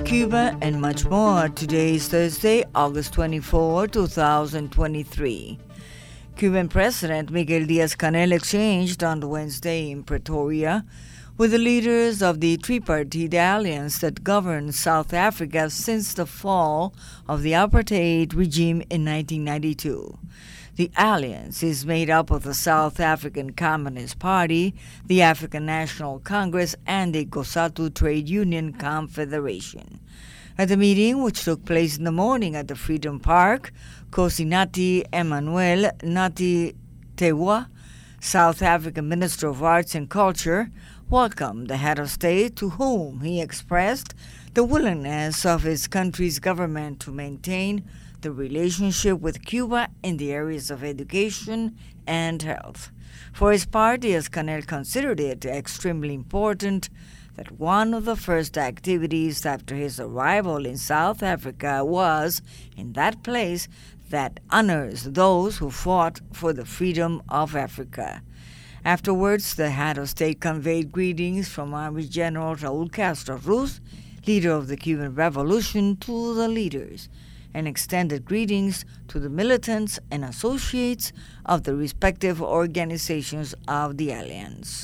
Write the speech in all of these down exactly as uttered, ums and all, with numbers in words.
Cuba, and much more. Today is Thursday, August twenty-fourth, two thousand twenty-three. Cuban President Miguel Díaz-Canel exchanged on Wednesday in Pretoria with the leaders of the tripartite alliance that governs South Africa since the fall of the apartheid regime in nineteen ninety-two. The alliance is made up of the South African Communist Party, the African National Congress, and the COSATU Trade Union Confederation. At the meeting, which took place in the morning at the Freedom Park, Nkosi Nati Emmanuel Nati Tewa, South African Minister of Arts and Culture, welcomed the head of state, to whom he expressed the willingness of his country's government to maintain the relationship with Cuba in the areas of education and health. For his part, Díaz-Canel considered it extremely important that one of the first activities after his arrival in South Africa was, in that place, that honors those who fought for the freedom of Africa. Afterwards, the head of state conveyed greetings from Army General Raúl Castro Ruz, leader of the Cuban Revolution, to the leaders, and extended greetings to the militants and associates of the respective organizations of the alliance.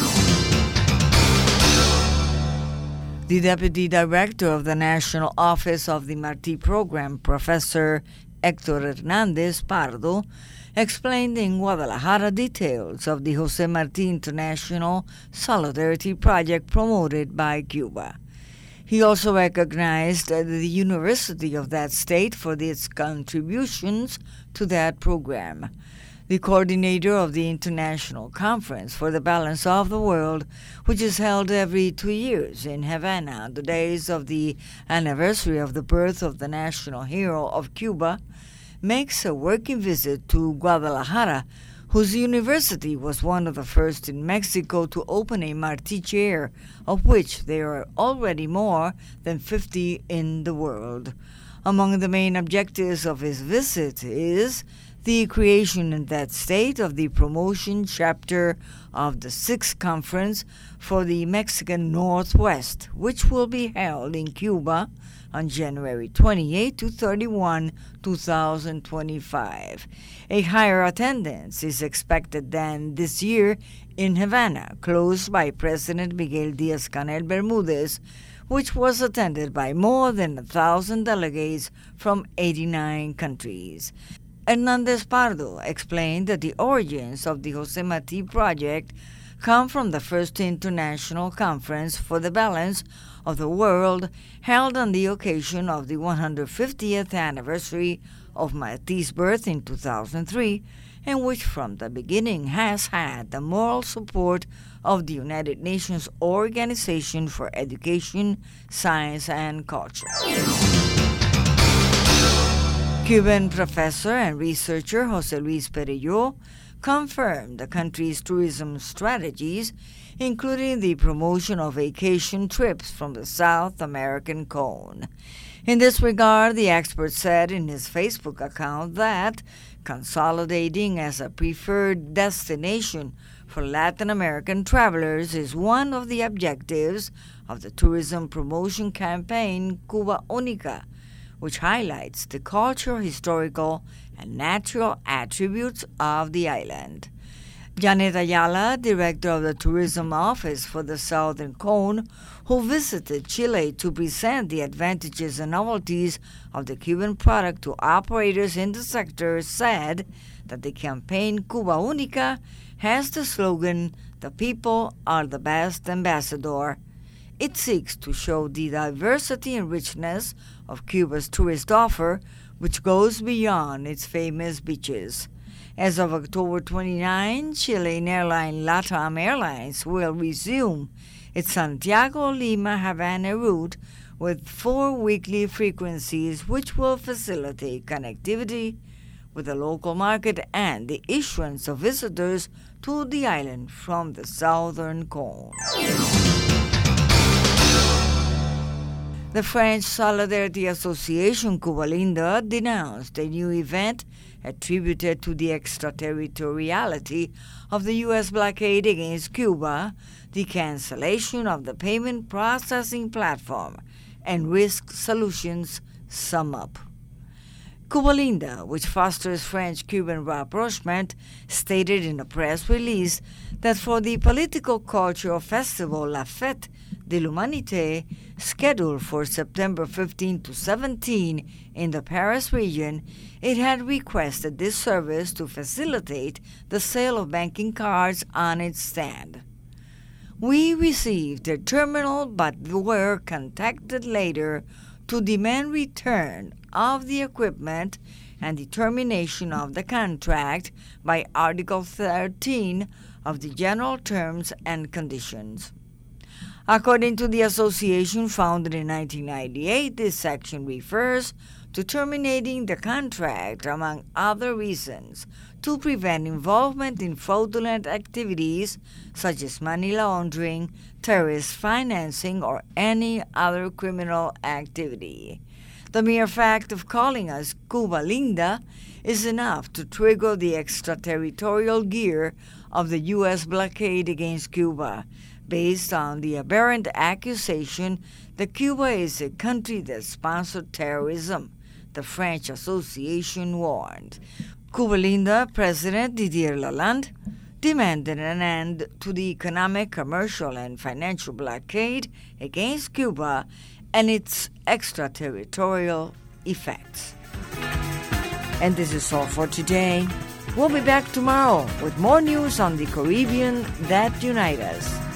The Deputy Director of the National Office of the Martí Program, Professor Héctor Hernández Pardo, explained in Guadalajara details of the José Martí International Solidarity Project promoted by Cuba. He also recognized the University of that state for its contributions to that program. The coordinator of the International Conference for the Balance of the World, which is held every two years in Havana on the days of the anniversary of the birth of the national hero of Cuba, makes a working visit to Guadalajara, whose university was one of the first in Mexico to open a Martí chair, of which there are already more than fifty in the world. Among the main objectives of his visit is the creation in that state of the promotion chapter of the sixth Conference for the Mexican Northwest, which will be held in Cuba on January twenty-eighth to thirty-first, two thousand twenty-five. A higher attendance is expected than this year in Havana, closed by President Miguel Díaz-Canel Bermúdez, which was attended by more than a thousand delegates from eighty-nine countries. Hernández Pardo explained that the origins of the José Martí project come from the first International Conference for the Balance of the World held on the occasion of the one hundred fiftieth anniversary of Martí's birth in two thousand three, and which from the beginning has had the moral support of the United Nations Organization for Education, Science, and Culture. Cuban professor and researcher José Luis Perelló confirmed the country's tourism strategies, including the promotion of vacation trips from the South American cone. In this regard, the expert said in his Facebook account that consolidating as a preferred destination for Latin American travelers is one of the objectives of the tourism promotion campaign Cuba Única, which highlights the cultural, historical, and natural attributes of the island. Janet Ayala, director of the Tourism Office for the Southern Cone, who visited Chile to present the advantages and novelties of the Cuban product to operators in the sector, said that the campaign Cuba Única has the slogan, "The people are the best ambassador." It seeks to show the diversity and richness of Cuba's tourist offer, which goes beyond its famous beaches. As of October twenty-ninth, Chilean airline LATAM Airlines will resume its Santiago-Lima-Havana route with four weekly frequencies, which will facilitate connectivity with the local market and the issuance of visitors to the island from the Southern Cone. The French Solidarity Association Cuba Linda denounced a new event attributed to the extraterritoriality of the U S blockade against Cuba, the cancellation of the payment processing platform, and risk solutions sum up. Cuba Linda, which fosters French-Cuban rapprochement, stated in a press release that for the political cultural festival La Fête de l'Humanité, scheduled for September fifteenth to seventeenth in the Paris region, it had requested this service to facilitate the sale of banking cards on its stand. We received the terminal but were contacted later to demand return of the equipment and the termination of the contract by Article thirteen of the General Terms and Conditions. According to the association founded in nineteen ninety-eight, this section refers to terminating the contract, among other reasons, to prevent involvement in fraudulent activities such as money laundering, terrorist financing, or any other criminal activity. The mere fact of calling us Cuba Linda is enough to trigger the extraterritorial gear of the U S blockade against Cuba, based on the aberrant accusation that Cuba is a country that sponsored terrorism, the French Association warned. Cuba Linda President Didier Lalande demanded an end to the economic, commercial, and financial blockade against Cuba and its extraterritorial effects. And this is all for today. We'll be back tomorrow with more news on the Caribbean that unite us.